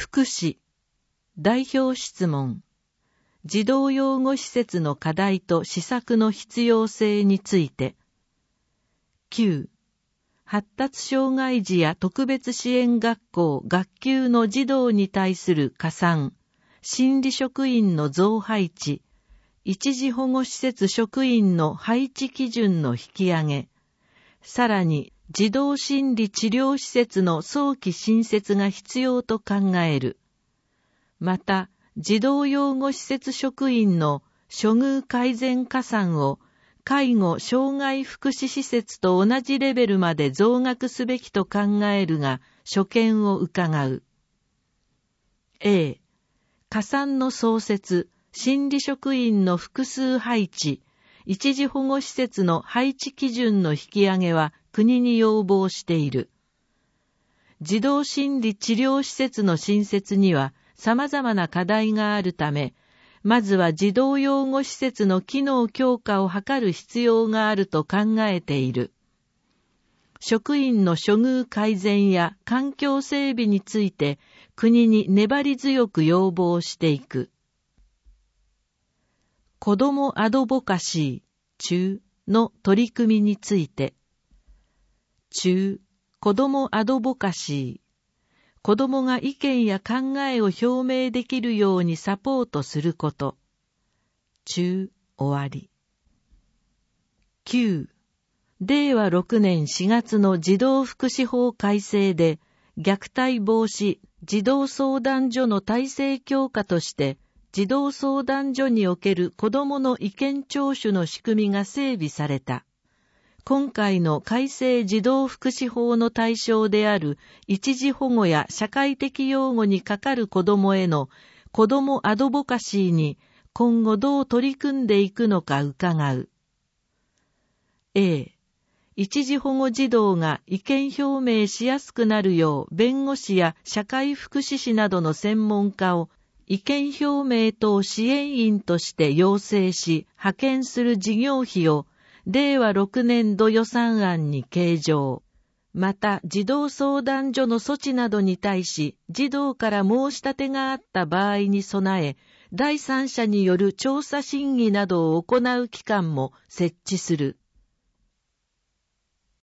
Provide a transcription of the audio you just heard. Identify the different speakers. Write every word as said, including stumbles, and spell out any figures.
Speaker 1: 福祉。代表質問。児童養護施設の課題と施策の必要性について。きゅう、発達障害児や特別支援学校学級の児童に対する加算、心理職員の増配置、一時保護施設職員の配置基準の引き上げ、さらに児童心理治療施設の早期新設が必要と考える。また、児童養護施設職員の処遇改善加算を介護・障害福祉施設と同じレベルまで増額すべきと考えるが、所見を伺う。A、加算の創設、心理職員の複数配置、一時保護施設の配置基準の引き上げは国に要望している。児童心理治療施設の新設には様々な課題があるため、まずは児童養護施設の機能強化を図る必要があると考えている。職員の処遇改善や環境整備について国に粘り強く要望していく。子どもアドボカシー中の取り組みについて。中、子どもアドボカシー。子どもが意見や考えを表明できるようにサポートすること。中、終わり。きゅう、れいわろくねんしがつの児童福祉法改正で、虐待防止児童相談所の体制強化として、児童相談所における子どもの意見聴取の仕組みが整備された。今回の改正児童福祉法の対象である一時保護や社会的養護にかかる子どもへの子どもアドボカシーに今後どう取り組んでいくのか伺う。A、一時保護児童が意見表明しやすくなるよう弁護士や社会福祉士などの専門家を意見表明等支援員として要請し派遣する事業費をれいわろくねんど予算案に計上。また、児童相談所の措置などに対し、児童から申し立てがあった場合に備え、第三者による調査審議などを行う機関も設置する。